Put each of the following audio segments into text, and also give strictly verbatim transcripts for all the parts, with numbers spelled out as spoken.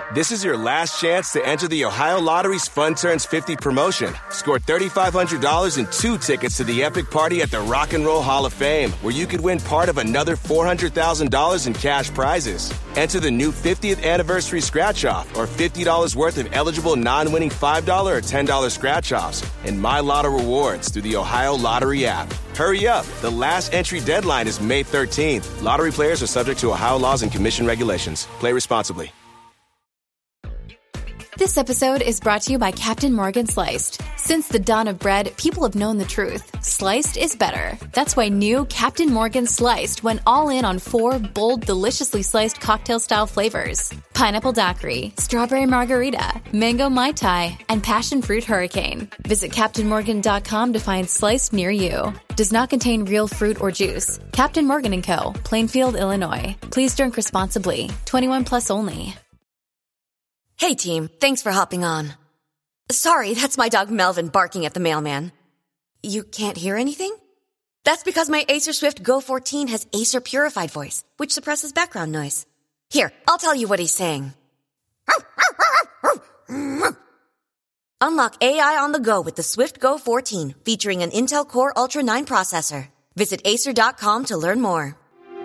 This is your last chance to enter the Ohio Lottery's Fun Turns fifty promotion. Score three thousand five hundred dollars and two tickets to the epic party at the Rock and Roll Hall of Fame, where you could win part of another four hundred thousand dollars in cash prizes. Enter the new fiftieth anniversary scratch-off or fifty dollars worth of eligible non-winning five dollars or ten dollars scratch-offs and My Lotto rewards through the Ohio Lottery app. Hurry up. The last entry deadline is May thirteenth. Lottery players are subject to Ohio laws and commission regulations. Play responsibly. This episode is brought to you by Captain Morgan Sliced. Since the dawn of bread, people have known the truth. Sliced is better. That's why new Captain Morgan Sliced went all in on four bold, deliciously sliced cocktail-style flavors. Pineapple daiquiri, strawberry margarita, mango mai tai, and passion fruit hurricane. Visit captain morgan dot com to find Sliced near you. Does not contain real fruit or juice. Captain Morgan and Co., Plainfield, Illinois. Please drink responsibly. twenty-one plus only. Hey team, thanks for hopping on. Sorry, that's my dog Melvin barking at the mailman. You can't hear anything? That's because my Acer Swift Go fourteen has Acer Purified Voice, which suppresses background noise. Here, I'll tell you what he's saying. Unlock A I on the go with the Swift Go fourteen, featuring an Intel Core Ultra nine processor. Visit acer dot com to learn more.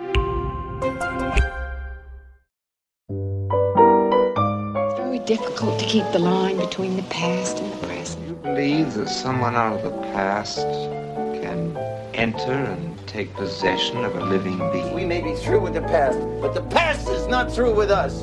Difficult to keep the line between the past and the present. You believe that someone out of the past can enter and take possession of a living being? We may be through with the past, but the past is not through with us.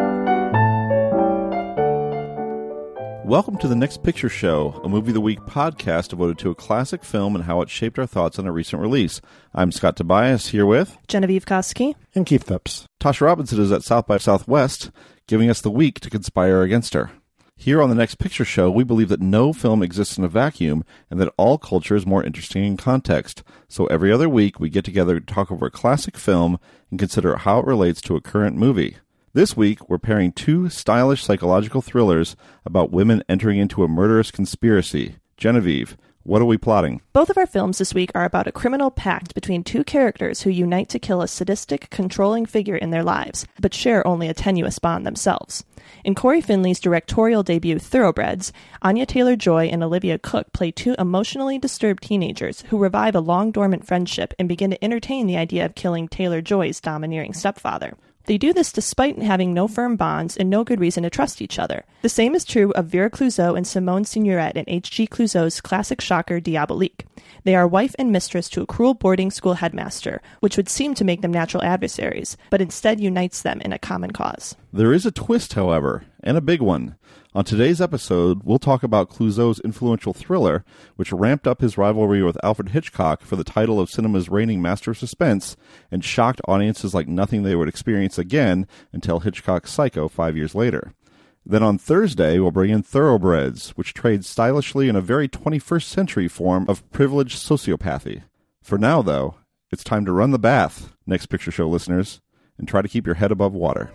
Welcome to the Next Picture Show, a Movie of the Week podcast devoted to a classic film and how it shaped our thoughts on a recent release. I'm Scott Tobias, here with Genevieve Koski and Keith Phipps. Tasha Robinson is at South by Southwest, giving us the week to conspire against her. Here on the Next Picture Show, we believe that no film exists in a vacuum and that all culture is more interesting in context. So every other week, we get together to talk over a classic film and consider how it relates to a current movie. This week, we're pairing two stylish psychological thrillers about women entering into a murderous conspiracy. Genevieve, what are we plotting? Both of our films this week are about a criminal pact between two characters who unite to kill a sadistic, controlling figure in their lives, but share only a tenuous bond themselves. In Corey Finley's directorial debut, Thoroughbreds, Anya Taylor-Joy and Olivia Cooke play two emotionally disturbed teenagers who revive a long-dormant friendship and begin to entertain the idea of killing Taylor-Joy's domineering stepfather. They do this despite having no firm bonds and no good reason to trust each other. The same is true of Vera Clouzot and Simone Signoret in H G Clouzot's classic shocker Diabolique. They are wife and mistress to a cruel boarding school headmaster, which would seem to make them natural adversaries, but instead unites them in a common cause. There is a twist, however, and a big one. On today's episode, we'll talk about Clouzot's influential thriller, which ramped up his rivalry with Alfred Hitchcock for the title of cinema's reigning master of suspense and shocked audiences like nothing they would experience again until Hitchcock's Psycho five years later. Then on Thursday, we'll bring in Thoroughbreds, which trades stylishly in a very twenty-first century form of privileged sociopathy. For now, though, it's time to run the bath, Next Picture Show listeners, and try to keep your head above water.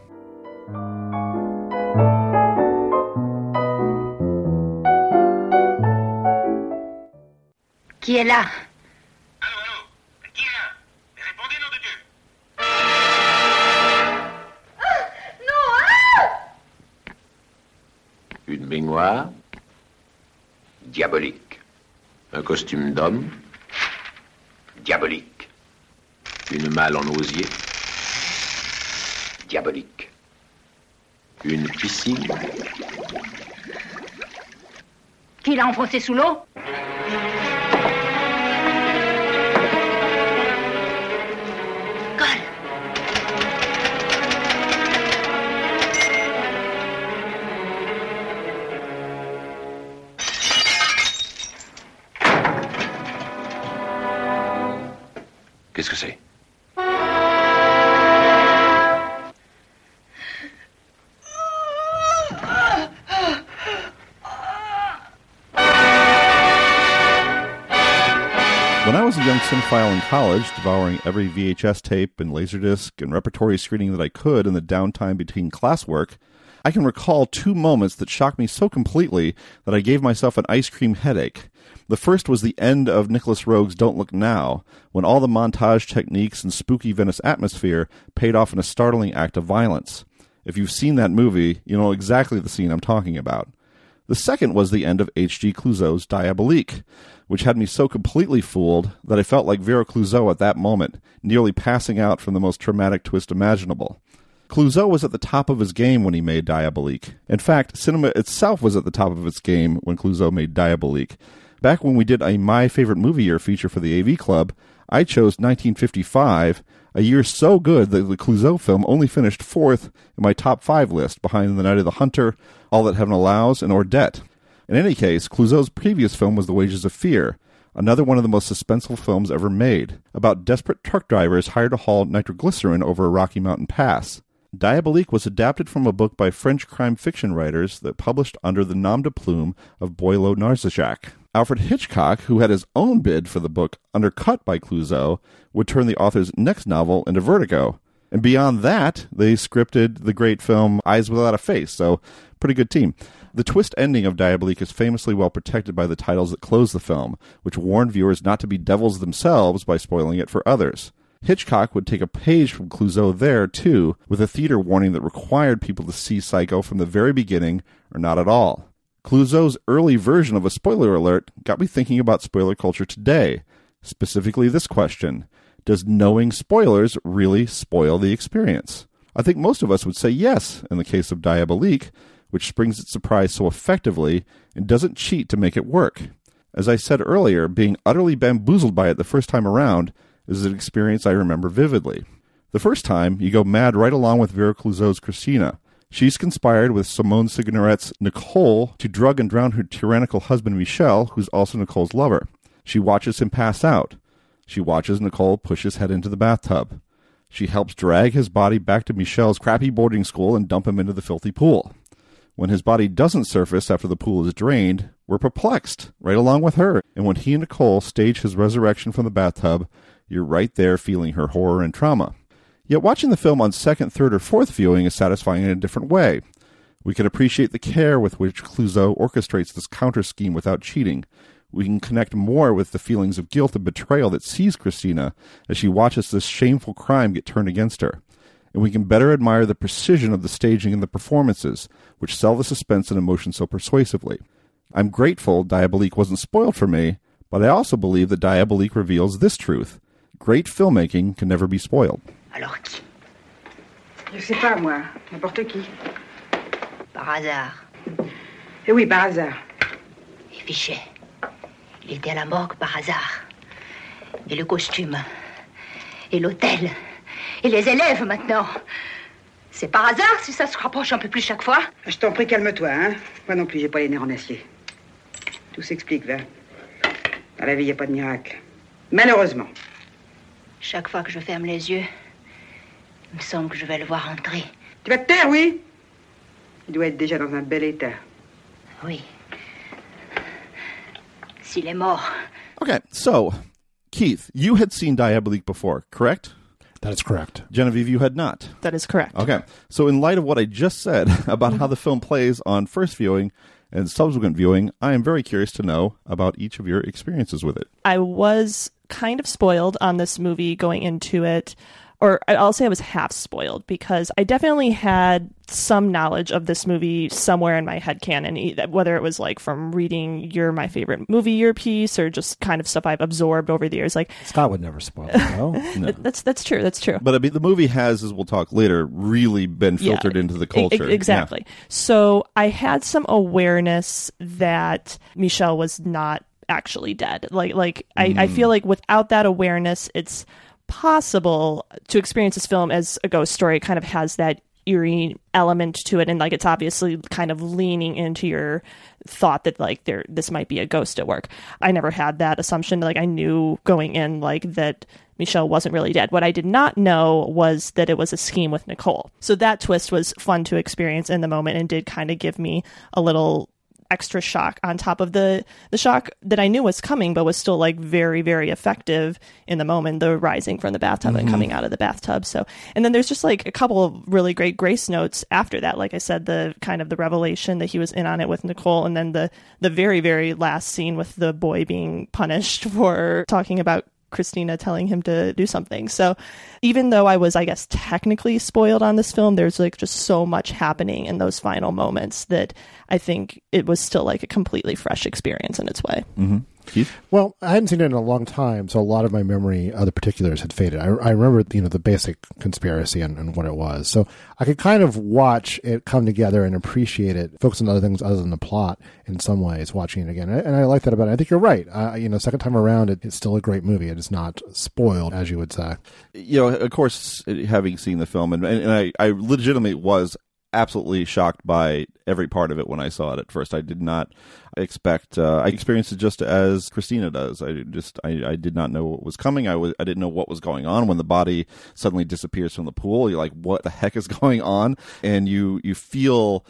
Qui est là? Allô, allô? Qui est là? Répondez, nom de Dieu! Ah! Non! Ah! Une baignoire diabolique. Un costume d'homme diabolique. Une malle en osier diabolique. Une piscine. Qui l'a enfoncé sous l'eau? Qu'est-ce que c'est? When I was a young cinephile in college, devouring every V H S tape and Laserdisc and repertory screening that I could in the downtime between classwork, I can recall two moments that shocked me so completely that I gave myself an ice cream headache. The first was the end of Nicholas Roeg's Don't Look Now, when all the montage techniques and spooky Venice atmosphere paid off in a startling act of violence. If you've seen that movie, you know exactly the scene I'm talking about. The second was the end of H G Clouzot's Diabolique, which had me so completely fooled that I felt like Vera Clouzot at that moment, nearly passing out from the most traumatic twist imaginable. Clouzot was at the top of his game when he made Diabolique. In fact, cinema itself was at the top of its game when Clouzot made Diabolique. Back when we did a My Favorite Movie Year feature for the A V Club, I chose nineteen fifty-five, a year so good that the Clouzot film only finished fourth in my top five list, behind The Night of the Hunter, All That Heaven Allows, and Ordette. In any case, Clouzot's previous film was The Wages of Fear, another one of the most suspenseful films ever made, about desperate truck drivers hired to haul nitroglycerin over a Rocky Mountain pass. Diabolique was adapted from a book by French crime fiction writers that published under the nom de plume of Boileau-Narcejac. Alfred Hitchcock, who had his own bid for the book undercut by Clouzot, would turn the author's next novel into Vertigo. And beyond that, they scripted the great film Eyes Without a Face, so pretty good team. The twist ending of Diabolique is famously well protected by the titles that close the film, which warn viewers not to be devils themselves by spoiling it for others. Hitchcock would take a page from Clouzot there, too, with a theater warning that required people to see Psycho from the very beginning or not at all. Clouzot's early version of a spoiler alert got me thinking about spoiler culture today, specifically this question: does knowing spoilers really spoil the experience? I think most of us would say yes in the case of Diabolique, which springs its surprise so effectively and doesn't cheat to make it work. As I said earlier, being utterly bamboozled by it the first time around is an experience I remember vividly. The first time, you go mad right along with Vera Clouzot's Christina. She's conspired with Simone Signoret's Nicole to drug and drown her tyrannical husband Michel, who's also Nicole's lover. She watches him pass out. She watches Nicole push his head into the bathtub. She helps drag his body back to Michel's crappy boarding school and dump him into the filthy pool. When his body doesn't surface after the pool is drained, we're perplexed, right along with her. And when he and Nicole stage his resurrection from the bathtub, you're right there feeling her horror and trauma. Yet watching the film on second, third, or fourth viewing is satisfying in a different way. We can appreciate the care with which Clouzot orchestrates this counter-scheme without cheating. We can connect more with the feelings of guilt and betrayal that seize Christina as she watches this shameful crime get turned against her. And we can better admire the precision of the staging and the performances, which sell the suspense and emotion so persuasively. I'm grateful Diabolique wasn't spoiled for me, but I also believe that Diabolique reveals this truth: great filmmaking can never be spoiled. Alors qui? Je sais pas, moi. N'importe qui. Par hasard. Eh oui, par hasard. Et Fichet. Il était à la morgue par hasard. Et le costume. Et l'hôtel. Et les élèves, maintenant. C'est par hasard si ça se rapproche un peu plus chaque fois. Je t'en prie, calme-toi, hein. Moi non plus, j'ai pas les nerfs en acier. Tout s'explique, là. Dans la vie, y a pas de miracle. Malheureusement. Chaque fois que je ferme les yeux, il me semble que je vais le voir entrer. Tu vas te taire, oui? Il doit être déjà dans un bel état. Oui. S'il est mort. Okay, so, Keith, you had seen Diabolique before, correct? That is correct. Genevieve, you had not. That is correct. Okay, so in light of what I just said about how the film plays on first viewing and subsequent viewing, I am very curious to know about each of your experiences with it. I was kind of spoiled on this movie going into it, or I'll say I was half spoiled, because I definitely had some knowledge of this movie somewhere in my headcanon, whether it was like from reading your My Favorite Movie Year piece or just kind of stuff I've absorbed over the years. Like Scott would never spoil it, though. No. That's that's true. That's true. But I mean, the movie has, as we'll talk later, really been filtered yeah, into the culture. E- exactly. Yeah. So I had some awareness that Michel was not actually dead. Like, like mm. I, I feel like without that awareness, it's possible to experience this film as a ghost story. It kind of has that eerie element to it, and like it's obviously kind of leaning into your thought that like there this might be a ghost at work. I never had that assumption. Like I knew going in like that Michel wasn't really dead. What I did not know was that it was a scheme with Nicole. So that twist was fun to experience in the moment and did kind of give me a little extra shock on top of the the shock that I knew was coming, but was still like very, very effective in the moment, the rising from the bathtub mm-hmm. and coming out of the bathtub. So, and then there's just like a couple of really great grace notes after that. Like I said, the kind of the revelation that he was in on it with Nicole, and then the the very, very last scene with the boy being punished for talking about Christina telling him to do something. So even though I was, I guess, technically spoiled on this film, there's like just so much happening in those final moments that I think it was still like a completely fresh experience in its way. Mm-hmm. Keith? Well, I hadn't seen it in a long time, so a lot of my memory of the particulars had faded. I, I remember, you know, the basic conspiracy and, and what it was. So I could kind of watch it come together and appreciate it, focus on other things other than the plot in some ways, watching it again. And I, and I like that about it. I think you're right. Uh, you know, second time around, it, it's still a great movie. It is not spoiled, as you would say. You know, of course, having seen the film, and, and I, I legitimately was absolutely shocked by every part of it when I saw it at first. I did not expect, uh, I experienced it just as Christina does. I just, I, I did not know what was coming. I was, I didn't know what was going on when the body suddenly disappears from the pool. You're like, what the heck is going on? And you, you feel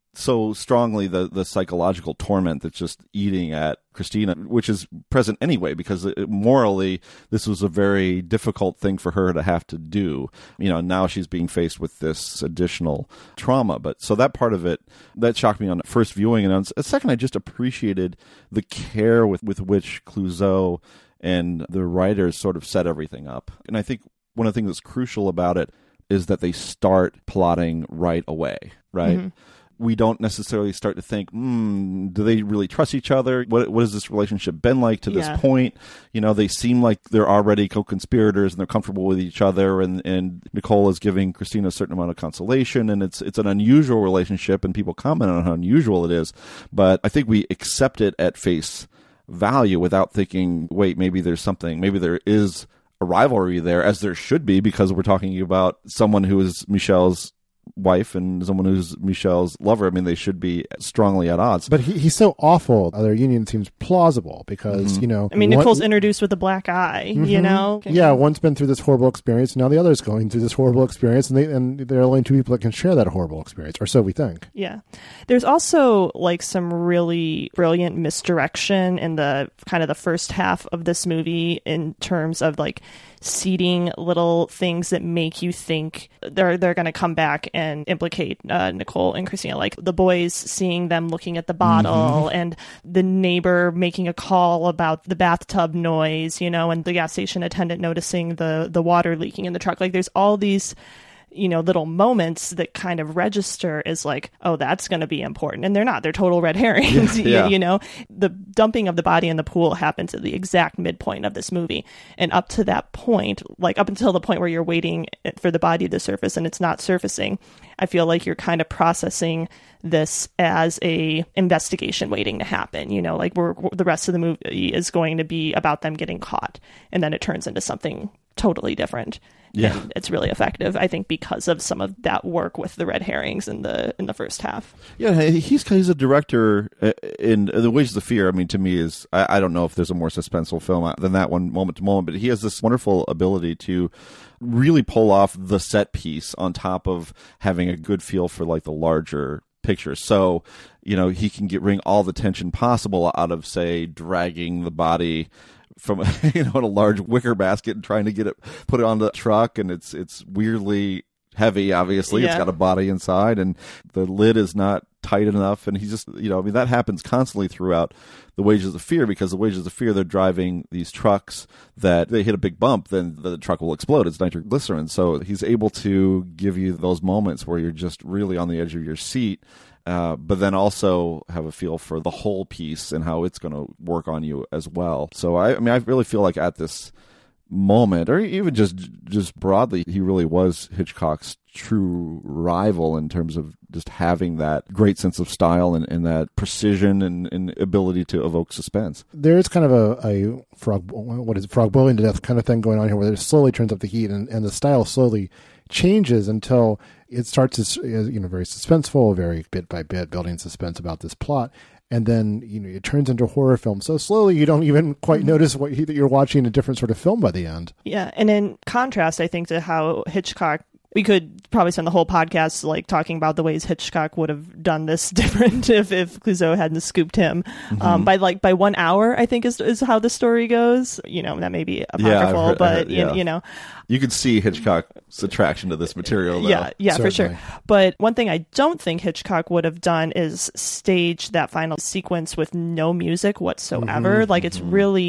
so strongly the, the psychological torment that's just eating at Christina, which is present anyway, because it, morally, this was a very difficult thing for her to have to do. You know, now she's being faced with this additional trauma. But so that part of it, that shocked me on first viewing. And on a second, I just appreciated the care with, with which Clouzot and the writers sort of set everything up. And I think one of the things that's crucial about it is that they start plotting right away, right? Mm-hmm. We don't necessarily start to think, hmm, do they really trust each other? What what has this relationship been like to this Yeah. point? You know, they seem like they're already co-conspirators and they're comfortable with each other, and, and Nicole is giving Christina a certain amount of consolation, and it's it's an unusual relationship, and people comment on how unusual it is. But I think we accept it at face value without thinking, wait, maybe there's something, maybe there is a rivalry there, as there should be, because we're talking about someone who is Michelle's wife and someone who's Michelle's lover. I mean, they should be strongly at odds. But he, he's so awful. Their union seems plausible because, Mm-hmm. you know... I mean, one- Nicole's introduced with a black eye, you Mhm. know? Yeah, one's been through this horrible experience, now the other's going through this horrible experience, and, they, and there are only two people that can share that horrible experience, or so we think. Yeah. There's also like some really brilliant misdirection in the kind of the first half of this movie in terms of like seeding little things that make you think they're they're going to come back and implicate uh, Nicole and Christina, like the boys seeing them looking at the bottle Mhm. and the neighbor making a call about the bathtub noise, you know, and the gas station attendant noticing the the water leaking in the truck. Like there's all these, you know, little moments that kind of register as like, oh, that's going to be important. And they're not. They're total red herrings. Yeah. you, Yeah. you know, the dumping of the body in the pool happens at the exact midpoint of this movie. And up to that point, like up until the point where you're waiting for the body to surface and it's not surfacing, I feel like you're kind of processing this as a investigation waiting to happen. You know, like we're, the rest of the movie is going to be about them getting caught. And then it turns into something totally different. Yeah. And it's really effective, I think, because of some of that work with the red herrings in the in the first half. Yeah, he's he's a director uh, in The Wages of Fear. I mean, to me, is I, I don't know if there's a more suspenseful film than that one, moment to moment, but he has this wonderful ability to really pull off the set piece on top of having a good feel for like the larger picture. So, you know, he can get bring all the tension possible out of, say, dragging the body from you know in a large wicker basket and trying to get it put it on the truck, and it's it's weirdly heavy. Obviously, it's Yeah. got a body inside, and the lid is not tight enough. And he's just you know I mean that happens constantly throughout The Wages of Fear, because The Wages of Fear, they're driving these trucks that they hit a big bump, then the truck will explode. It's nitroglycerin. So he's able to give you those moments where you're just really on the edge of your seat. Uh, but then also have a feel for the whole piece and how it's going to work on you as well. So I, I mean, I really feel like at this moment, or even just just broadly, he really was Hitchcock's true rival in terms of just having that great sense of style and, and that precision and, and ability to evoke suspense. There is kind of a, a frog, what is it, frog boiling to death kind of thing going on here, where it slowly turns up the heat, and, and the style slowly changes until it starts as, you know, very suspenseful, very bit by bit, building suspense about this plot. And then, you know, it turns into a horror film. So slowly you don't even quite notice what you, that you're watching a different sort of film by the end. Yeah. And in contrast, I think, to how Hitchcock, we could probably spend the whole podcast like talking about the ways Hitchcock would have done this different if, if Clouzot hadn't scooped him. Mm-hmm. Um, by like by one hour, I think is is how the story goes. You know, that may be apocryphal, Yeah, I've heard- I but heard- you, yeah. you know. You can see Hitchcock's attraction to this material, though. Yeah, yeah, for Certainly. sure. But one thing I don't think Hitchcock would have done is stage that final sequence with no music whatsoever. Mhm, Like it's really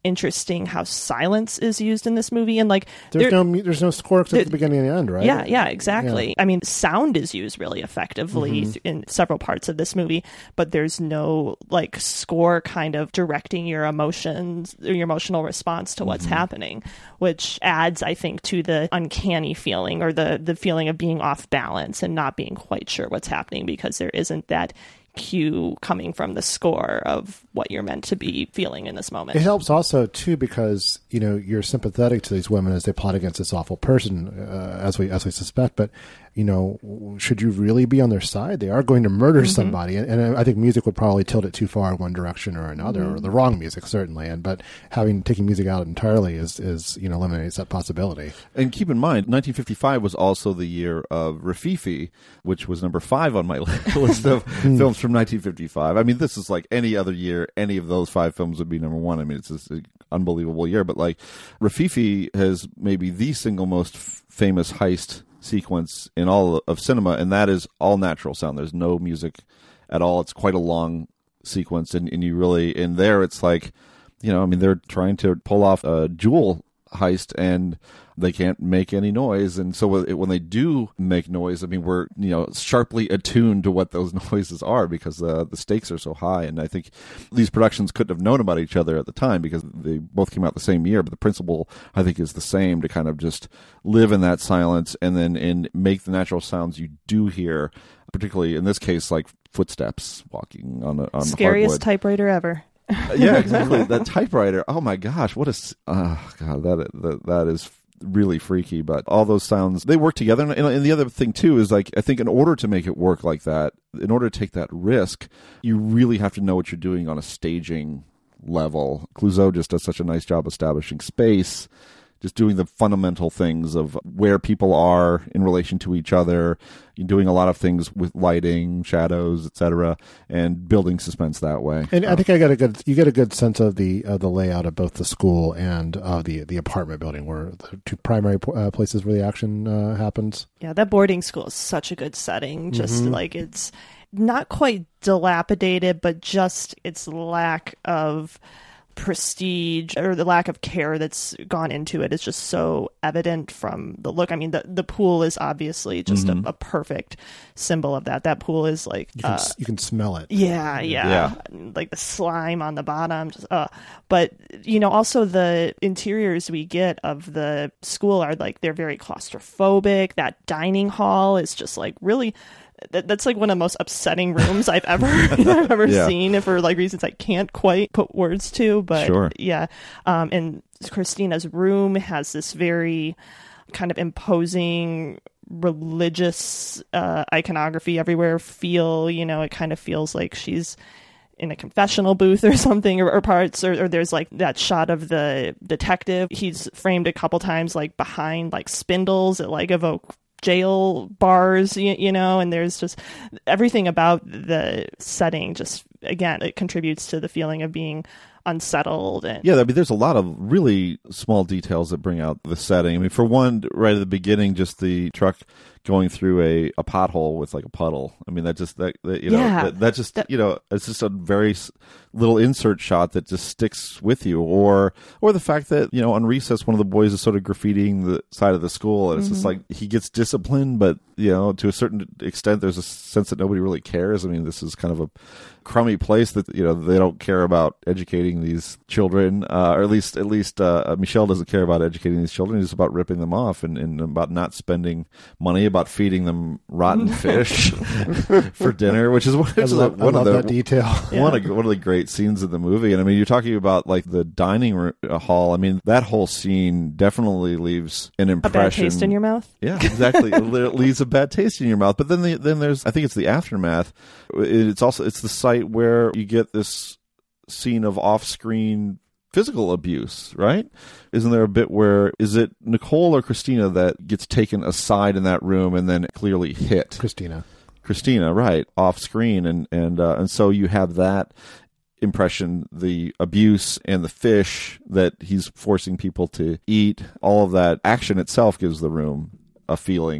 interesting how silence is used in this movie. And like there's no mu- there's no score except at the beginning and the end, right? Yeah, yeah, exactly. Yeah. I mean, sound is used really effectively Mm-hmm. th- in several parts of this movie, but there's no like score kind of directing your emotions or your emotional response to what's Mm-hmm. happening, which adds, I think, to the uncanny feeling or the the feeling of being off balance and not being quite sure what's happening because there isn't that cue coming from the score of what you're meant to be feeling in this moment. It helps also too because you know you're sympathetic to these women as they plot against this awful person, uh, as we as we suspect. But you know, should you really be on their side? They are going to murder Mm-hmm. somebody, and, and I think music would probably tilt it too far in one direction or another, Mm-hmm. or the wrong music certainly. And but having taking music out entirely is is you know eliminates that possibility. And keep in mind, nineteen fifty-five was also the year of Rafifi, which was number five on my list of films from nineteen fifty-five. I mean, this is like any other year, any of those five films would be number one. I mean, it's just an unbelievable year. But like, Rafifi has maybe the single most f- famous heist sequence in all of cinema, and that is all natural sound. There's no music at all. It's quite a long sequence, and, and you really, in there, it's like, you know, I mean, they're trying to pull off a jewel heist, and they can't make any noise. And so when they do make noise, I mean, we're, you know, sharply attuned to what those noises are because uh, the stakes are so high. And I think these productions couldn't have known about each other at the time because they both came out the same year. But the principle, I think, is the same, to kind of just live in that silence and then and make the natural sounds you do hear, particularly in this case, like footsteps walking on a on Scariest hardwood. typewriter ever. Yeah, exactly. That typewriter. Oh my gosh, what a oh god, that that that is really freaky. But all those sounds, they work together. And, and the other thing too is, like, I think in order to make it work like that, in order to take that risk, you really have to know what you're doing on a staging level. Clouzot just does such a nice job establishing space, just doing the fundamental things of where people are in relation to each other, doing a lot of things with lighting, shadows, et cetera, and building suspense that way. And I think I got a good, you get a good sense of the uh, the layout of both the school and uh, the the apartment building, where the two primary uh, places where the action uh, happens. Yeah, that boarding school is such a good setting. Just Mm-hmm. like it's not quite dilapidated, but just its lack of prestige or the lack of care that's gone into it is just so evident from the look. I mean, the the pool is obviously just Mm-hmm. a, a perfect symbol of that. That pool is like You can uh, s- you can smell it. yeah, yeah, Yeah. like the slime on the bottom. Just, uh, but you know, also the interiors we get of the school are like they're very claustrophobic. That dining hall is just like really. That, that's like one of the most upsetting rooms I've ever I've ever Yeah. seen, for like reasons I can't quite put words to. But Sure. yeah, um, and Christina's room has this very kind of imposing religious uh, iconography everywhere. Feel, you know, it kind of feels like she's in a confessional booth or something, or, or parts, or, or there's like that shot of the detective. He's framed a couple times like behind like spindles that like evoke jail bars, you, you know, and there's just everything about the setting just, again, it contributes to the feeling of being unsettled. And Yeah, I mean, there's a lot of really small details that bring out the setting. I mean, for one, right at the beginning, just the truck going through a, a pothole with like a puddle. I mean, that just that, that you know Yeah. that, that just you know it's just a very s- little insert shot that just sticks with you. Or or the fact that, you know, on recess, one of the boys is sort of graffitiing the side of the school, and it's just like he gets disciplined, but, you know, to a certain extent, there's a sense that nobody really cares. I mean, this is kind of a crummy place that, you know, they don't care about educating these children, uh, or at least at least uh, Michel doesn't care about educating these children. He's about ripping them off and, and about not spending money, about feeding them rotten fish for dinner, which is, which I is love, one I of love the that detail. one of one of the great scenes in the movie. And I mean, you're talking about like the dining room, uh, hall. I mean, that whole scene definitely leaves an a impression. bad taste in your mouth. Yeah, exactly. It le- leaves a bad taste in your mouth. But then the, then there's, I think it's the aftermath. It's also, it's the site where you get this scene of off-screen physical abuse, right? Isn't there a bit where, is it Nicole or Christina that gets taken aside in that room and then clearly hit? Christina. Christina, right, off screen, and and uh, and so you have that impression, the abuse and the fish that he's forcing people to eat. All of that action itself gives the room a feeling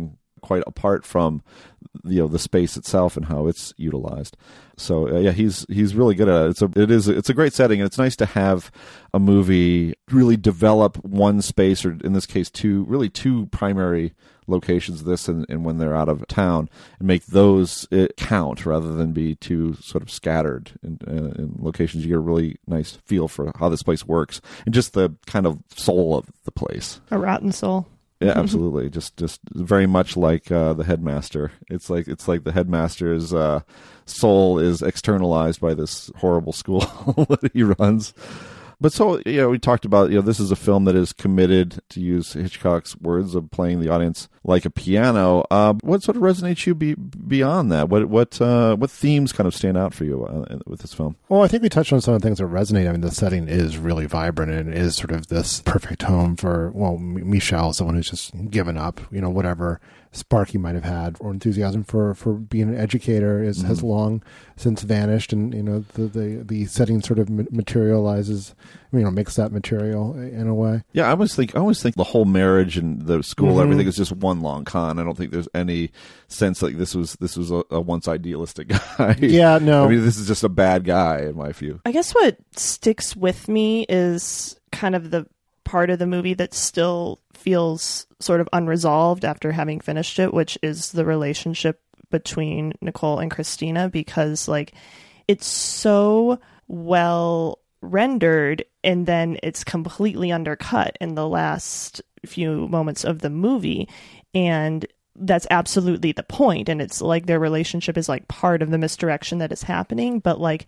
quite apart from, you know, the space itself and how it's utilized. So uh, yeah, he's he's really good at it. It's a it is it's a great setting, and it's nice to have a movie really develop one space, or in this case, two really two primary locations. This and, and when they're out of town, and make those it count rather than be too sort of scattered in, uh, in locations. You get a really nice feel for how this place works and just the kind of soul of the place. A rotten soul. Yeah, absolutely. just, just very much like uh, the headmaster. It's like it's like the headmaster's uh, soul is externalized by this horrible school that he runs. But so, you know, we talked about, you know, this is a film that is committed, to use Hitchcock's words, of playing the audience like a piano. Uh, what sort of resonates you be, beyond that? What what uh, what themes kind of stand out for you uh, with this film? Well, I think we touched on some of the things that resonate. I mean, the setting is really vibrant, and it is sort of this perfect home for, well, Michel is someone who's just given up, you know, whatever spark he might have had or enthusiasm for, for being an educator is mm-hmm. has long since vanished, and you know the the, the setting sort of materializes, you know, makes that material in a way. Yeah, I always think I always think the whole marriage and the school, mm-hmm. everything is just one long con. I don't think there's any sense like this was this was a, a once idealistic guy. Yeah, no, I mean this is just a bad guy in my view. I guess what sticks with me is kind of the part of the movie that still feels sort of unresolved after having finished it, which is the relationship between Nicole and Christina, because like it's so well rendered and then it's completely undercut in the last few moments of the movie, and that's absolutely the point. And it's like their relationship is like part of the misdirection that is happening, but like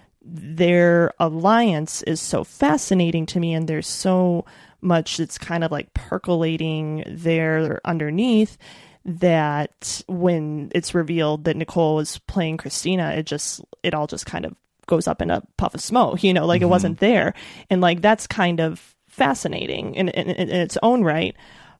their alliance is so fascinating to me, and there's so much that's kind of like percolating there underneath, that when it's revealed that Nicole was playing Christina, it just it all just kind of goes up in a puff of smoke, you know, like mm-hmm. it wasn't there. And like that's kind of fascinating in, in, in its own right.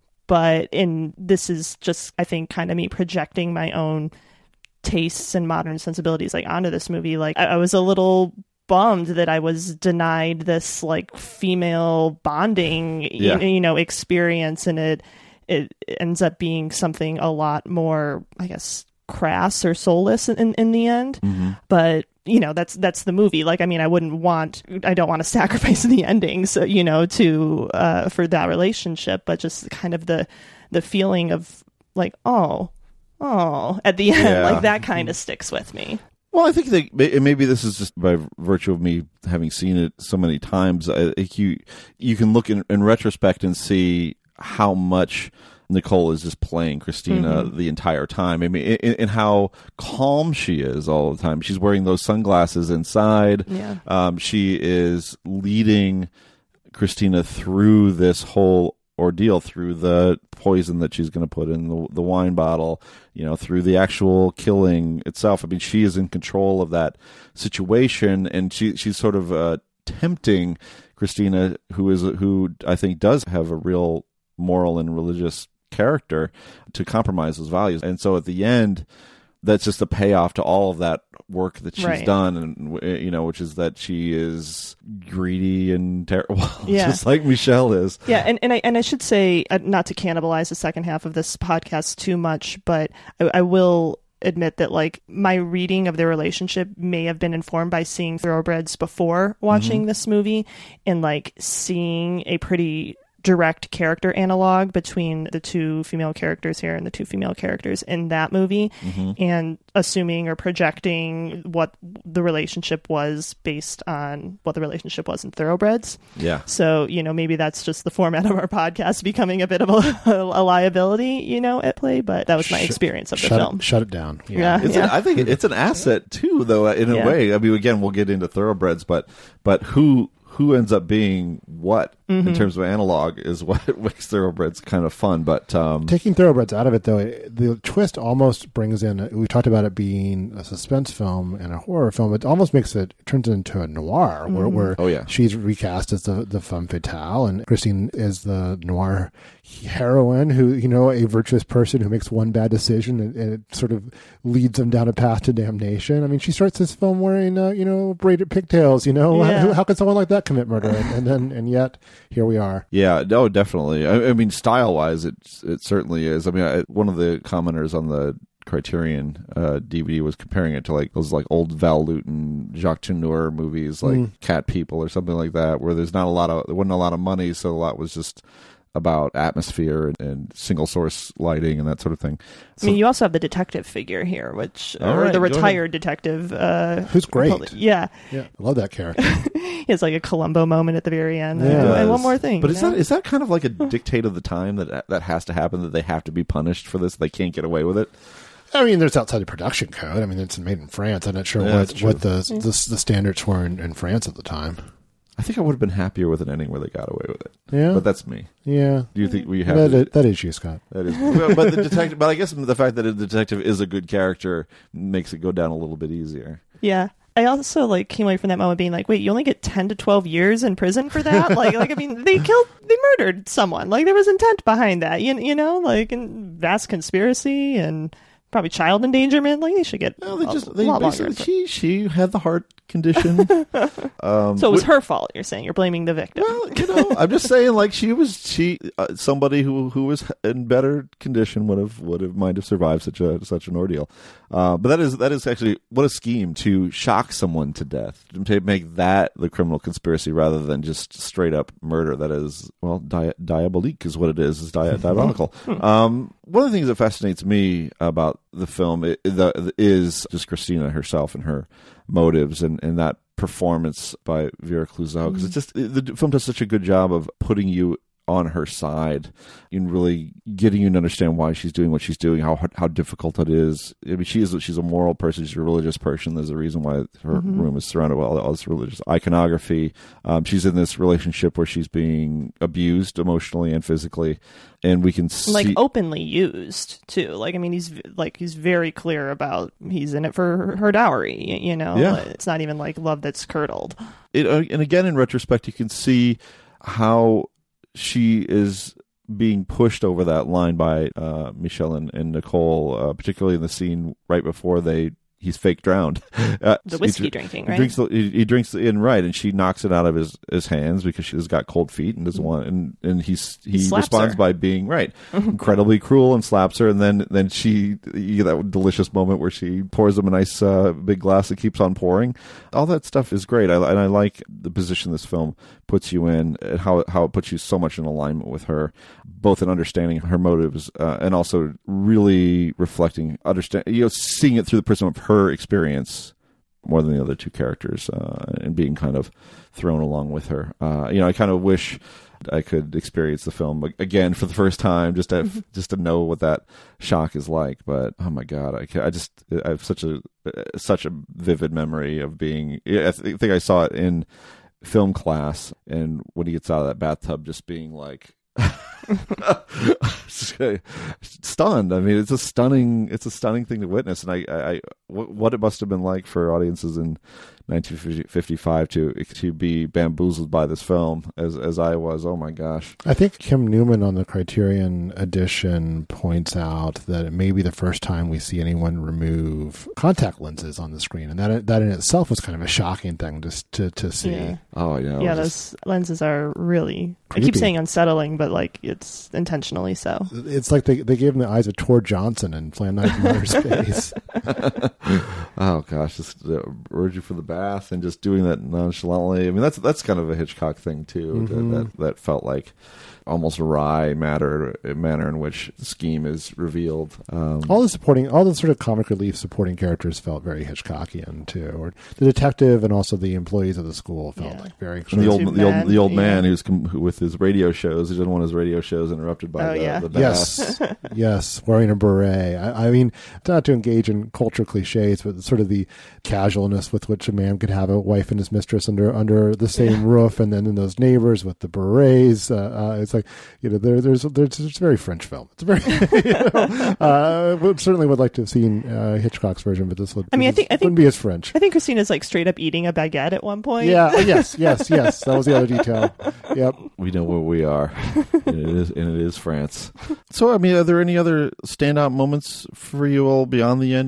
But in this is just, I think, kind of me projecting my own tastes and modern sensibilities like onto this movie. Like I, I was a little bummed that I was denied this like female bonding yeah. you, you know experience, and it it ends up being something a lot more, I guess, crass or soulless in, in the end. Mm-hmm. But you know, that's that's the movie. Like, I mean, I wouldn't want, I don't want to sacrifice the endings, you know, to uh, for that relationship, but just kind of the the feeling of like, oh, oh, at the end, yeah. like that kind of sticks with me. Well, I think that maybe this is just by virtue of me having seen it so many times. I think you you can look in, in retrospect and see how much Nicole is just playing Christina mm-hmm. the entire time. I mean, and how calm she is all the time. She's wearing those sunglasses inside. Yeah. Um, she is leading Christina through this whole ordeal, through the poison that she's going to put in the, the wine bottle, you know, through the actual killing itself. I mean, she is in control of that situation, and she she's sort of uh, tempting Christina, who is who I think does have a real moral and religious character, to compromise those values. And so at the end, that's just a payoff to all of that work that she's right. done, and you know, which is that she is greedy and terrible, yeah. just like Michel is. Yeah, and and I and I should say, uh, not to cannibalize the second half of this podcast too much, but I, I will admit that like my reading of their relationship may have been informed by seeing Thoroughbreds before watching mm-hmm. this movie, and like seeing a pretty direct character analog between the two female characters here and the two female characters in that movie, mm-hmm. and assuming or projecting what the relationship was based on what the relationship was in Thoroughbreds. Yeah. So, you know, maybe that's just the format of our podcast becoming a bit of a, a liability, you know, at play, but that was my Sh- experience of the shut film. It, shut it down. Yeah. yeah, it's yeah. An, I think it's an asset too, though, in a yeah. way. I mean, again, we'll get into Thoroughbreds, but but who who ends up being what mm-hmm. in terms of analog is what makes Thoroughbreds kind of fun. But um, taking Thoroughbreds out of it, though, it, the twist almost brings in, we talked about it being a suspense film and a horror film. It almost makes it, it turns it into a noir, mm-hmm. where, where oh, yeah. she's recast as the, the femme fatale, and Christine is the noir heroine who, you know, a virtuous person who makes one bad decision, and, and it sort of leads them down a path to damnation. I mean, she starts this film wearing, uh, you know, braided pigtails, you know, yeah. how, how could someone like that commit murder? And, and then, and yet here we are. Yeah, no, definitely. I, I mean, style-wise, it it certainly is. I mean, I, one of the commenters on the Criterion uh, D V D was comparing it to like those like old Val Lewton, Jacques Tourneur movies, like mm. Cat People or something like that, where there's not a lot of there wasn't a lot of money, so a lot was just about atmosphere and, and single source lighting and that sort of thing. So, I mean, you also have the detective figure here, which or right, the retired detective, uh, who's great. Yeah, yeah, I love that character. He has like a Columbo moment at the very end. Yeah. And, and one more thing, but is know? that is that kind of like a dictate of the time that that has to happen, that they have to be punished for this? They can't get away with it. I mean, there's outside the production code. I mean, it's made in France. I'm not sure yeah, what, what the, the the standards were in, in France at the time. I think I would have been happier with an ending where they got away with it. Yeah, but that's me. Yeah. Do you think we have that? To, is, that is you, Scott. That is. Well, but the detective. But I guess the fact that a detective is a good character makes it go down a little bit easier. Yeah. I also like came away from that moment being like, wait, you only get ten to twelve years in prison for that? like, like I mean, they killed, they murdered someone. Like there was intent behind that. You you know, like and vast conspiracy and. Probably child endangerment. Like they should get. No, they a, just a they lot basically longer. she she had the heart condition. um, so it was wh- her fault. You're saying you're blaming the victim. Well, you know, I'm just saying like she was she uh, somebody who who was in better condition would have would have might have survived such a such an ordeal. Uh, but that is that is actually what a scheme to shock someone to death, to make that the criminal conspiracy rather than just straight up murder. That is well di- diabolique is what it is. Is di- diabolical. um, one of the things that fascinates me about the film it, the, is just Christina herself and her motives and, and that performance by Vera Clouzot, because it's just the film does such a good job of putting you on her side and really getting you to understand why she's doing what she's doing, how how difficult it is. I mean, she is she's a moral person, she's a religious person. There's a reason why her mm-hmm. room is surrounded by all, all this religious iconography. Um, she's in this relationship where she's being abused emotionally and physically, and we can see like openly used too. Like I mean, he's like he's very clear about he's in it for her, her dowry. You know, yeah. It's not even like love that's curdled. It, uh, and again, in retrospect, you can see how she is being pushed over that line by uh, Michelle and, and Nicole, uh, particularly in the scene right before they he's fake drowned. Uh, the whiskey he, drinking, he right? Drinks the, he, he drinks in right, and she knocks it out of his, his hands because she's got cold feet and doesn't want. And and he's he, he responds her. by being right, incredibly cruel, and slaps her. And then then she you get that delicious moment where she pours him a nice uh, big glass that keeps on pouring. All that stuff is great, I, and I like the position this film puts you in, and how how it puts you so much in alignment with her, both in understanding her motives uh, and also really reflecting, understand, you know, seeing it through the prism of her experience more than the other two characters, uh, and being kind of thrown along with her. Uh, you know, I kind of wish I could experience the film again for the first time, just to have, just to know what that shock is like. But oh my god, I, can, I just I have such a such a vivid memory of being. I think I saw it in film class, and when he gets out of that bathtub, just being like. Stunned. I mean, it's a stunning, it's a stunning thing to witness, and I, I, I what it must have been like for audiences in nineteen fifty-five to to be bamboozled by this film as as I was. Oh my gosh! I think Kim Newman on the Criterion edition points out that it may be the first time we see anyone remove contact lenses on the screen, and that that in itself was kind of a shocking thing to to, to see. Yeah. Oh yeah, yeah. Just... Those lenses are really. Creepy. I keep saying unsettling, but like it's intentionally so. It's like they they gave him the eyes of Tor Johnson in Plan nine from Outer Space. Oh gosh, just uh, urge you for the bath and just doing that nonchalantly. I mean, that's that's kind of a Hitchcock thing too. Mm-hmm. That, that that felt like almost a wry matter manner in which the scheme is revealed. Um, all the supporting, all the sort of comic relief supporting characters felt very Hitchcockian too. Or the detective and also the employees of the school felt yeah. like very. The old, the old, the old yeah. man who's com- who, with his radio shows. He didn't want his radio shows interrupted by oh, the, yeah. the bath. Yes, yes, wearing a beret. I, I mean, not to engage in cultural cliches, but sort of the casualness with which a man could have a wife and his mistress under under the same yeah. roof, and then in those neighbors with the berets. Uh, uh, it's like you know, there, there's there's it's a very French film. It's very. You know, uh, would, certainly would like to have seen uh, Hitchcock's version, but this would. I mean, this I think I think wouldn't be as French. I think Christina's like straight up eating a baguette at one point. Yeah. Yes. Yes. Yes. That was the other detail. Yep. We know where we are, and it is and it is France. So, I mean, are there any other standout moments for you all beyond the ending?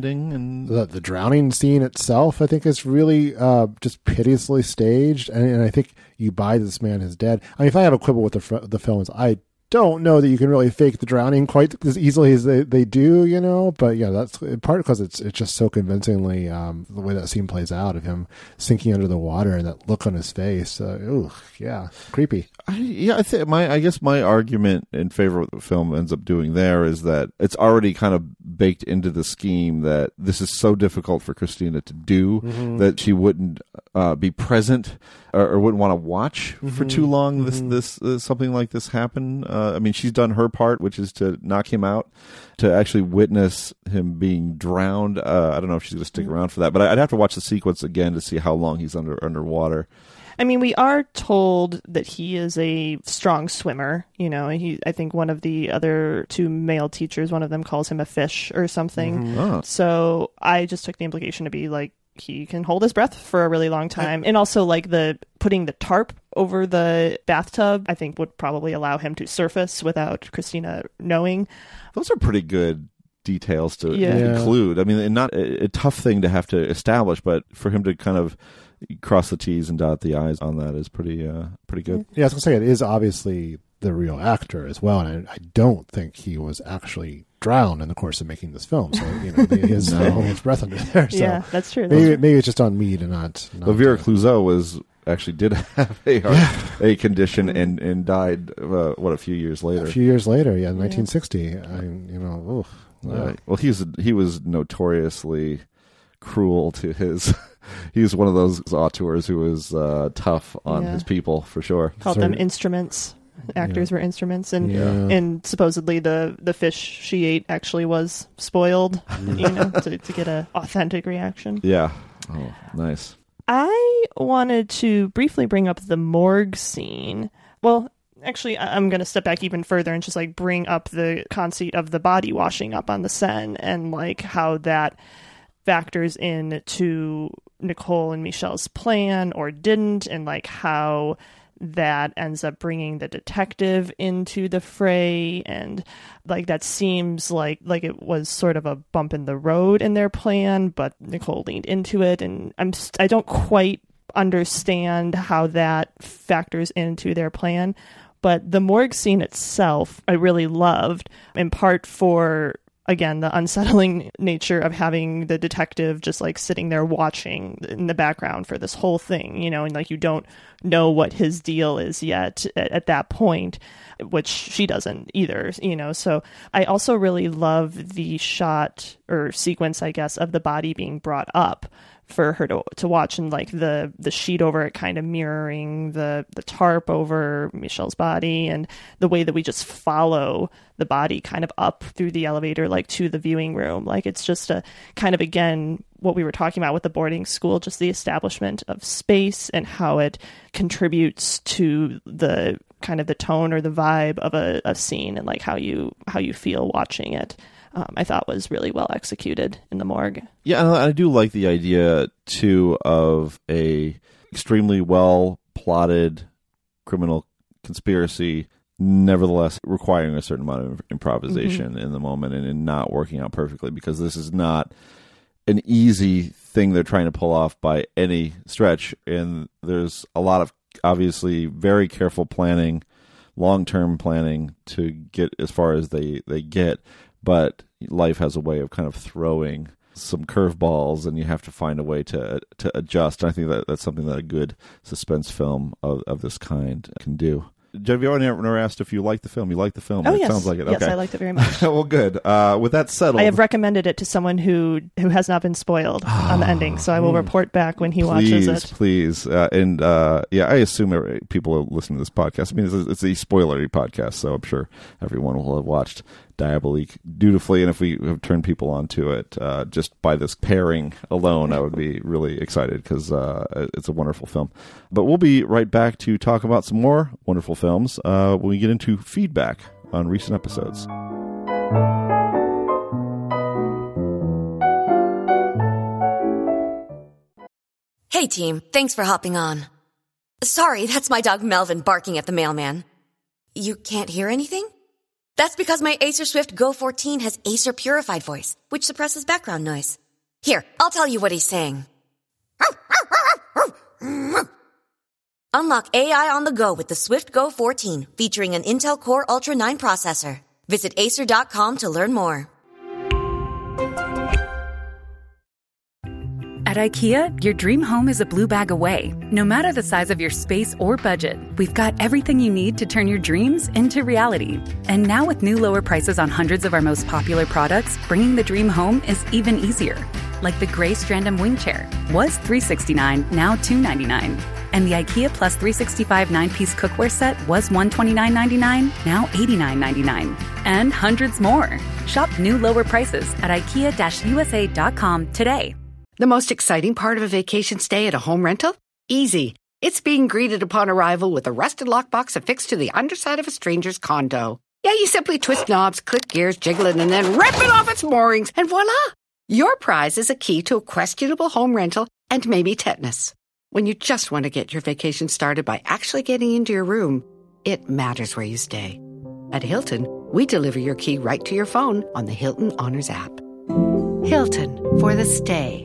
ending. And the, the drowning scene itself, I think, is really uh, just piteously staged, and, and I think you buy this man is dead. I mean, if I have a quibble with the the films, I don't know that you can really fake the drowning quite as easily as they, they do, you know, but yeah, that's in part because it's it's just so convincingly um, the way that scene plays out of him sinking under the water and that look on his face. Uh, ooh, yeah, creepy. I, yeah, I think my I guess my argument in favor of what the film ends up doing there is that it's already kind of baked into the scheme that this is so difficult for Christina to do mm-hmm. that she wouldn't uh, be present or, or wouldn't want to watch mm-hmm. for too long. This mm-hmm. this uh, something like this happen. Uh, I mean, she's done her part, which is to knock him out. To actually witness him being drowned, uh, I don't know if she's going to stick around for that, but I'd have to watch the sequence again to see how long he's under underwater. I mean, we are told that he is a strong swimmer. You know, he. I think one of the other two male teachers, one of them calls him a fish or something. Mm-hmm. Oh. So I just took the implication to be like, he can hold his breath for a really long time. And also like the putting the tarp over the bathtub, I think would probably allow him to surface without Christina knowing. Those are pretty good details to yeah. include. I mean, not a, a tough thing to have to establish, but for him to kind of cross the T's and dot the I's on that is pretty uh, pretty good. Yeah, I was going to say, it is obviously the real actor as well, and I, I don't think he was actually drowned in the course of making this film. So, you know, he is no. holding his breath under there. So yeah, that's true. Maybe, That's maybe it's just on me to not... not Vera to, Clouzot was... actually did have a heart, yeah. a condition and and died uh, what a few years later. A few years later, yeah, in nineteen sixty. I, you know, oof, wow. uh, well, he's he was notoriously cruel to his. He's one of those auteurs who was uh, tough on yeah. his people for sure. Called Sorry. them instruments. Actors yeah. were instruments, and yeah. and supposedly the the fish she ate actually was spoiled, you know, to to get a authentic reaction. Yeah. Oh, nice. I wanted to briefly bring up the morgue scene. Well, actually, I'm going to step back even further and just like bring up the conceit of the body washing up on the Seine and like how that factors in to Nicole and Michelle's plan or didn't, and like how that ends up bringing the detective into the fray, and like that seems like like it was sort of a bump in the road in their plan, but Nicole leaned into it, and I'm I don't quite understand how that factors into their plan. But the morgue scene itself I really loved, in part for, again, the unsettling nature of having the detective just like sitting there watching in the background for this whole thing, you know, and like you don't know what his deal is yet at, at that point, which she doesn't either, you know. So I also really love the shot or sequence, I guess, of the body being brought up for her to to watch, and like the the sheet over it kind of mirroring the the tarp over Michelle's body, and the way that we just follow the body kind of up through the elevator like to the viewing room. Like it's just a kind of, again, what we were talking about with the boarding school, just the establishment of space and how it contributes to the kind of the tone or the vibe of a, a scene, and like how you how you feel watching it. Um, I thought was really well executed in the morgue. Yeah, and I do like the idea too of a extremely well plotted criminal conspiracy, nevertheless requiring a certain amount of improvisation mm-hmm. in the moment, and, and not working out perfectly, because this is not an easy thing they're trying to pull off by any stretch, and there's a lot of obviously very careful planning, long-term planning to get as far as they, they get. But life has a way of kind of throwing some curveballs, and you have to find a way to to adjust. And I think that that's something that a good suspense film of, of this kind can do. Genevieve, I never asked if you liked the film. You liked the film? Oh, it yes. Sounds like it. Yes, okay. I liked it very much. Well, good. Uh, with that settled, I have recommended it to someone who who has not been spoiled on the ending, so I will report back when he please, watches it. Please, uh, and uh, yeah, I assume every, people are listening to this podcast. I mean, it's a, it's a spoilery podcast, so I'm sure everyone will have watched Diabolique dutifully, and if we have turned people onto it uh, just by this pairing alone, I would be really excited, because uh, it's a wonderful film. But we'll be right back to talk about some more wonderful films uh, when we get into feedback on recent episodes. Hey team, thanks for hopping on. Sorry, that's my dog Melvin barking at the mailman. You can't hear anything? That's because my Acer Swift Go fourteen has Acer Purified Voice, which suppresses background noise. Here, I'll tell you what he's saying. Unlock A I on the go with the Swift Go fourteen, featuring an Intel Core Ultra nine processor. Visit acer dot com to learn more. At IKEA, your dream home is a blue bag away. No matter the size of your space or budget, we've got everything you need to turn your dreams into reality. And now with new lower prices on hundreds of our most popular products, bringing the dream home is even easier. Like the gray Strandom wing chair. Was three hundred sixty-nine dollars, now two hundred ninety-nine dollars. And the IKEA Plus three sixty-five nine-piece cookware set was one hundred twenty-nine dollars and ninety-nine cents, now eighty-nine dollars and ninety-nine cents. And hundreds more. Shop new lower prices at ikea dash u s a dot com today. The most exciting part of a vacation stay at a home rental? Easy. It's being greeted upon arrival with a rusted lockbox affixed to the underside of a stranger's condo. Yeah, you simply twist knobs, click gears, jiggle it, and then rip it off its moorings, and voila! Your prize is a key to a questionable home rental and maybe tetanus. When you just want to get your vacation started by actually getting into your room, it matters where you stay. At Hilton, we deliver your key right to your phone on the Hilton Honors app. Hilton, for the stay.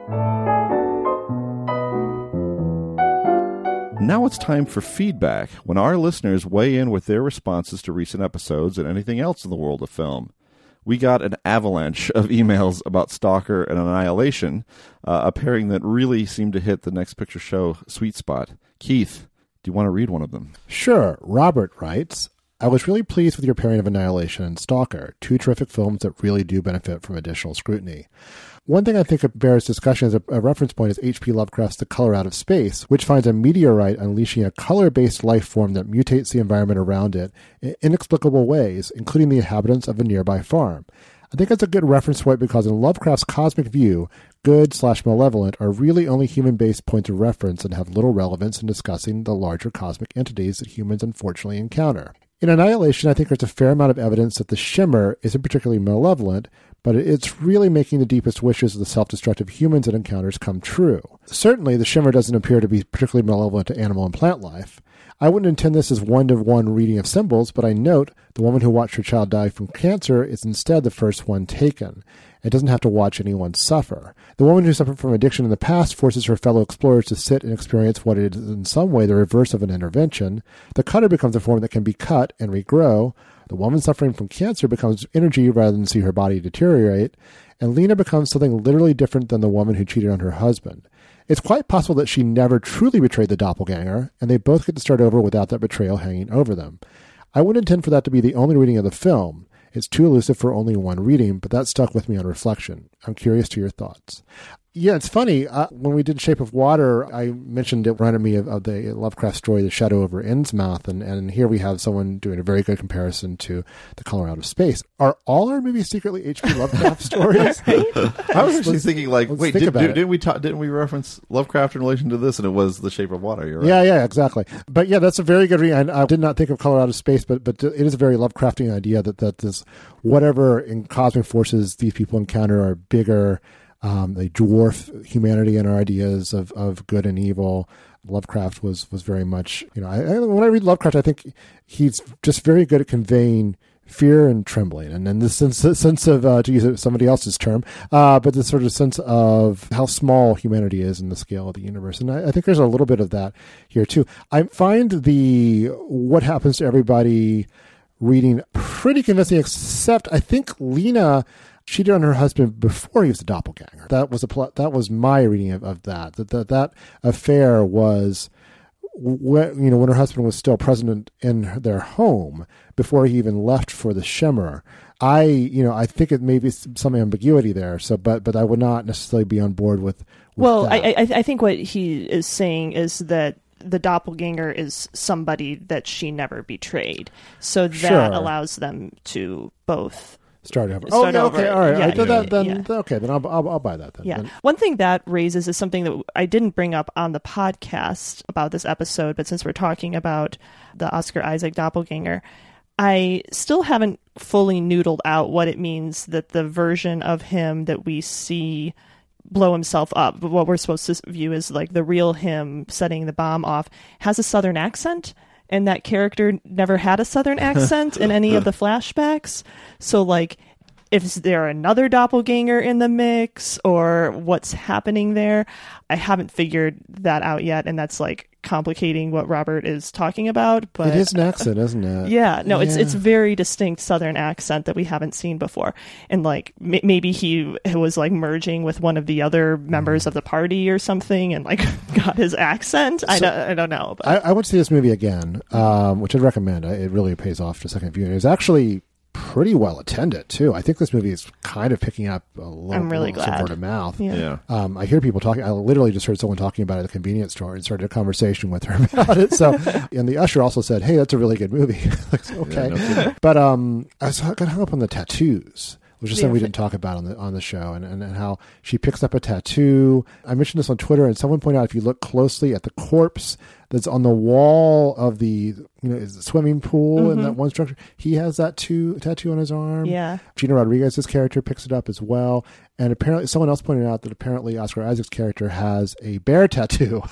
Now it's time for feedback, when our listeners weigh in with their responses to recent episodes and anything else in the world of film. We got an avalanche of emails about Stalker and Annihilation, uh, a pairing that really seemed to hit the Next Picture Show sweet spot. Keith, do you want to read one of them? Sure. Robert writes, I was really pleased with your pairing of Annihilation and Stalker, two terrific films that really do benefit from additional scrutiny. One thing I think bears discussion as a, a reference point is H P Lovecraft's The Color Out of Space, which finds a meteorite unleashing a color-based life form that mutates the environment around it in inexplicable ways, including the inhabitants of a nearby farm. I think it's a good reference point because in Lovecraft's cosmic view, good slash malevolent are really only human-based points of reference and have little relevance in discussing the larger cosmic entities that humans unfortunately encounter. In Annihilation, I think there's a fair amount of evidence that the Shimmer isn't particularly malevolent, but it's really making the deepest wishes of the self-destructive humans it encounters come true. Certainly, the Shimmer doesn't appear to be particularly malevolent to animal and plant life. I wouldn't intend this as one-to-one reading of symbols, but I note the woman who watched her child die from cancer is instead the first one taken. It doesn't have to watch anyone suffer. The woman who suffered from addiction in the past forces her fellow explorers to sit and experience what is in some way the reverse of an intervention. The cutter becomes a form that can be cut and regrow. The woman suffering from cancer becomes energy rather than see her body deteriorate. And Lena becomes something literally different than the woman who cheated on her husband. It's quite possible that she never truly betrayed the doppelganger, and they both get to start over without that betrayal hanging over them. I wouldn't intend for that to be the only reading of the film. It's too elusive for only one reading, but that stuck with me on reflection. I'm curious to your thoughts. Yeah, it's funny. Uh, when we did Shape of Water, I mentioned it reminded me of, of the Lovecraft story, The Shadow over Innsmouth, and, and here we have someone doing a very good comparison to The Color Out of Space. Are all our movies secretly H P Lovecraft stories? I was actually thinking, like, wait, think did, about did, it. didn't we ta- didn't we reference Lovecraft in relation to this? And it was The Shape of Water. You're right. Yeah, yeah, exactly. But yeah, that's a very good read. I, I did not think of Color Out of Space, but but it is a very Lovecraftian idea that that this whatever in cosmic forces these people encounter are bigger. Um, they dwarf humanity and our ideas of, of good and evil. Lovecraft was, was very much, you know, I, I, when I read Lovecraft, I think he's just very good at conveying fear and trembling. And then this sense, sense of, uh, to use somebody else's term, uh, but this sort of sense of how small humanity is in the scale of the universe. And I, I think there's a little bit of that here too. I find the What Happens to Everybody reading pretty convincing, except I think Lena cheated on her husband before he was a doppelganger. That was a pl- that was my reading of, of that. That that that affair was when, you know, when her husband was still present in their home before he even left for the Shimmer. I you know I think it may be some ambiguity there. So, but but I would not necessarily be on board with. with well, that. I, I I think what he is saying is that the doppelganger is somebody that she never betrayed, so that Sure. allows them to both. Start over. Start oh, over. okay, all right. Yeah, I did that, then, yeah. okay, then I'll, I'll, I'll buy that then. Yeah. Then. One thing that raises is something that I didn't bring up on the podcast about this episode, but since we're talking about the Oscar Isaac doppelganger, I still haven't fully noodled out what it means that the version of him that we see blow himself up, but what we're supposed to view as like the real him setting the bomb off, has a Southern accent. and that character never had a Southern accent in any of the flashbacks. So, like, is there another doppelganger in the mix, or what's happening there? I haven't figured that out yet, and that's, like, complicating what Robert is talking about. But it is an accent, isn't it? Yeah, no, yeah. it's it's very distinct Southern accent that we haven't seen before. And, like, m- maybe he was, like, merging with one of the other members mm. of the party or something and, like, got his accent. So, I, don't, I don't know. But. I, I would see this movie again, um, which I'd recommend. It really pays off to second viewing. It's actually pretty well attended too. I think this movie is kind of picking up a little, I'm really little glad. word of mouth. Yeah. yeah. Um, I hear people talking. I literally just heard someone talking about it at the convenience store and started a conversation with her about it. So, and the usher also said, "Hey, that's a really good movie." Like, okay, yeah, no but um, I was got hung up on the tattoos, which is something we didn't talk about on the on the show, and, and, and how she picks up a tattoo. I mentioned this on Twitter, and someone pointed out if you look closely at the corpse that's on the wall of the, you know, is the swimming pool mm-hmm. in that one structure, he has that too, tattoo on his arm. Yeah. Gina Rodriguez's character picks it up as well. And apparently, someone else pointed out that apparently Oscar Isaac's character has a bear tattoo.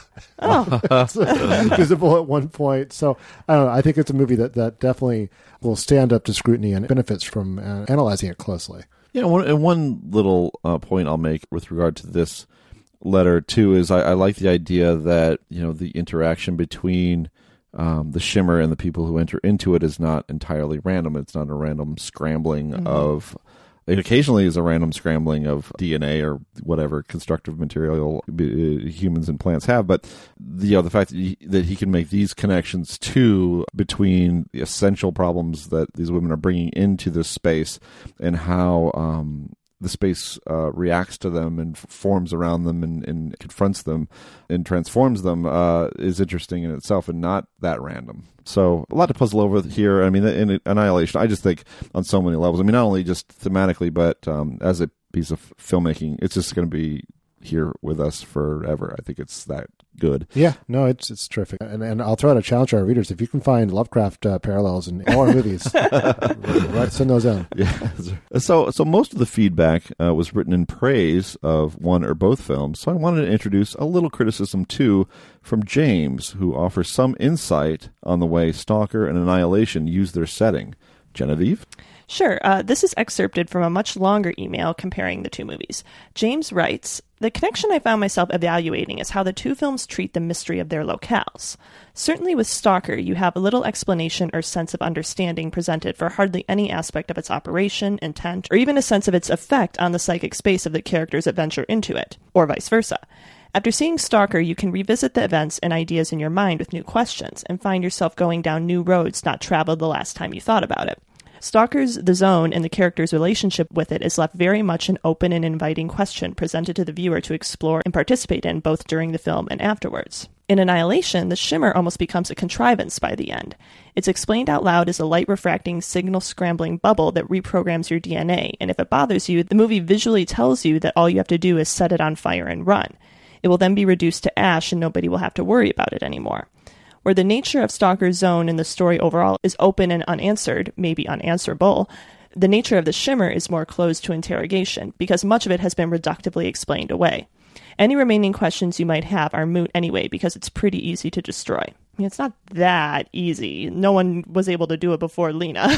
Oh. Visible at one point. So, I don't know. I think it's a movie that, that definitely will stand up to scrutiny and benefits from uh, analyzing it closely. Yeah, one, and one little uh, point I'll make with regard to this letter too is I, I like the idea that, you know, the interaction between um, the Shimmer and the people who enter into it is not entirely random. It's not a random scrambling mm-hmm. of. It occasionally is a random scrambling of D N A or whatever constructive material uh, humans and plants have, but the, you know, the fact that he, that he can make these connections too between the essential problems that these women are bringing into this space and how um, the space uh, reacts to them and f- forms around them and, and confronts them and transforms them uh, is interesting in itself and not that random. So a lot to puzzle over here. I mean, in Annihilation, I just think on so many levels. I mean, not only just thematically, but um, as a piece of filmmaking, it's just going to be here with us forever. I think it's that good. Yeah, no, it's it's terrific. And and I'll throw out a challenge to our readers. If you can find Lovecraft uh, parallels in all our movies, right, send those in. Yeah. So so most of the feedback uh, was written in praise of one or both films. So I wanted to introduce a little criticism too from James, who offers some insight on the way Stalker and Annihilation use their setting. Genevieve? Sure. Uh, this is excerpted from a much longer email comparing the two movies. James writes, "The connection I found myself evaluating is how the two films treat the mystery of their locales. Certainly with Stalker, you have a little explanation or sense of understanding presented for hardly any aspect of its operation, intent, or even a sense of its effect on the psychic space of the characters that venture into it, or vice versa. After seeing Stalker, you can revisit the events and ideas in your mind with new questions, and find yourself going down new roads not traveled the last time you thought about it. Stalker's The Zone and the character's relationship with it is left very much an open and inviting question presented to the viewer to explore and participate in both during the film and afterwards. In Annihilation, the Shimmer almost becomes a contrivance by the end. It's explained out loud as a light-refracting, signal-scrambling bubble that reprograms your D N A, and if it bothers you, the movie visually tells you that all you have to do is set it on fire and run. It will then be reduced to ash and nobody will have to worry about it anymore. Where the nature of Stalker's Zone and the story overall is open and unanswered, maybe unanswerable, the nature of the Shimmer is more closed to interrogation, because much of it has been reductively explained away. Any remaining questions you might have are moot anyway, because it's pretty easy to destroy. I mean, it's not that easy. No one was able to do it before Lena.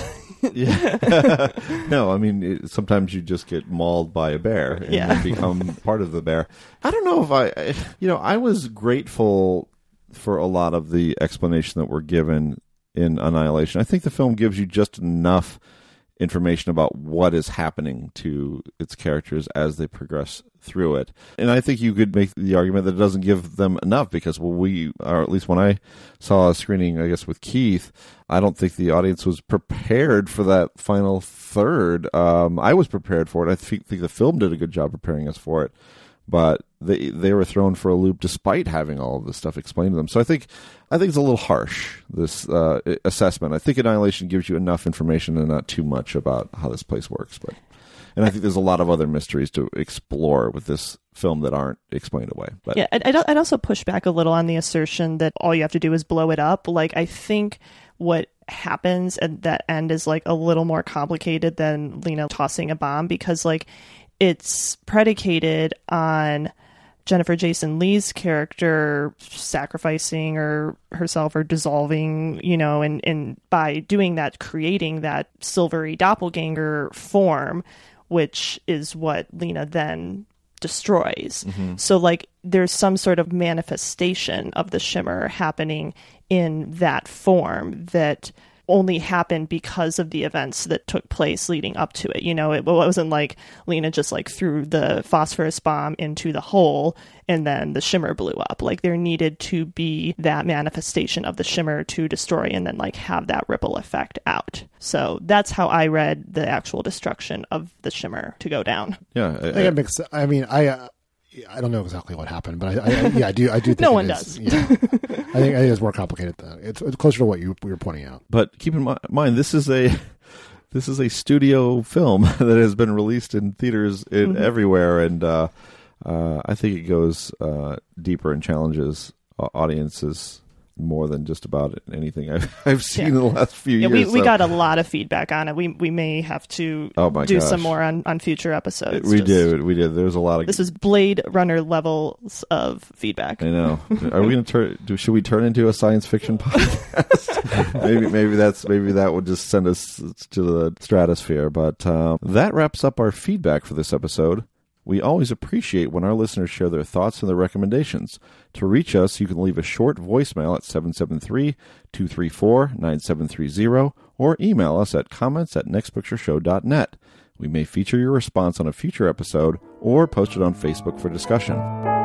Yeah. No, I mean, it, sometimes you just get mauled by a bear and yeah. then become part of the bear. I don't know if I, you know, I was grateful for a lot of the explanation that were given in Annihilation. I think the film gives you just enough information about what is happening to its characters as they progress through it. And I think you could make the argument that it doesn't give them enough because, well, we, or at least when I saw a screening, I guess, with Keith, I don't think the audience was prepared for that final third. Um, I was prepared for it. I think, think the film did a good job preparing us for it. But they they were thrown for a loop despite having all of this stuff explained to them. So I think I think it's a little harsh, this uh, assessment. I think Annihilation gives you enough information and not too much about how this place works. But and I think there's a lot of other mysteries to explore with this film that aren't explained away. But yeah, I'd, I'd also push back a little on the assertion that all you have to do is blow it up. Like, I think what happens at that end is like a little more complicated than Lena tossing a bomb, because like it's predicated on Jennifer Jason Leigh's character sacrificing or herself or dissolving, you know, and, and by doing that, creating that silvery doppelganger form, which is what Lena then destroys. Mm-hmm. So like there's some sort of manifestation of the shimmer happening in that form that only happened because of the events that took place leading up to it. You know, it wasn't like Lena just like threw the phosphorus bomb into the hole and then the shimmer blew up. Like there needed to be that manifestation of the shimmer to destroy and then like have that ripple effect out. So that's how I read the actual destruction of the shimmer to go down. Yeah. I, I think it makes, I mean, I, uh, I don't know exactly what happened, but I, I yeah, I do, I do think no it one is, does. Yeah. I think, I think it's more complicated than that. It's, it's closer to what you were pointing out. But keep in mind, this is a, this is a studio film that has been released in theaters in, mm-hmm. everywhere. And, uh, uh, I think it goes, uh, deeper and challenges audiences more than just about anything I've, I've seen yeah. in the last few yeah, years. We, we so. got a lot of feedback on it. We we may have to oh my do gosh. some more on, on future episodes. We just, did. We did. There's a lot of... This is Blade Runner levels of feedback. I know. Are we going to turn... Do, should we turn into a science fiction podcast? maybe maybe that's maybe that would just send us to the stratosphere. But um, that wraps up our feedback for this episode. We always appreciate when our listeners share their thoughts and their recommendations. To reach us, you can leave a short voicemail at seven seven three, two three four, nine seven three zero or email us at comments at next picture show dot net. We may feature your response on a future episode or post it on Facebook for discussion.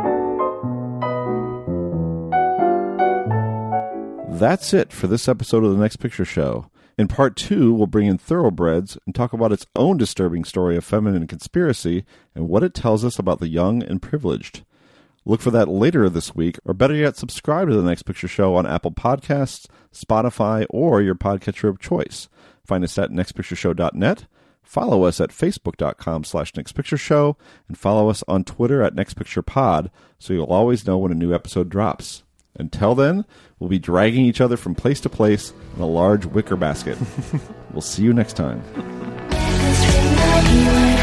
That's it for this episode of The Next Picture Show. In part two, we'll bring in Thoroughbreds and talk about its own disturbing story of feminine conspiracy and what it tells us about the young and privileged. Look for that later this week, or better yet, subscribe to The Next Picture Show on Apple Podcasts, Spotify, or your podcatcher of choice. Find us at next picture show dot net, follow us at facebook.com slash nextpictureshow, and follow us on Twitter at nextpicturepod so you'll always know when a new episode drops. Until then, we'll be dragging each other from place to place in a large wicker basket. We'll see you next time.